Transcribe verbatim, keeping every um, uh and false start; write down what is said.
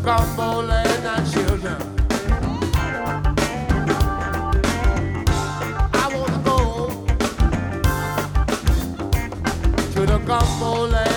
Cumberland and children. I wanna go to the Cumberland.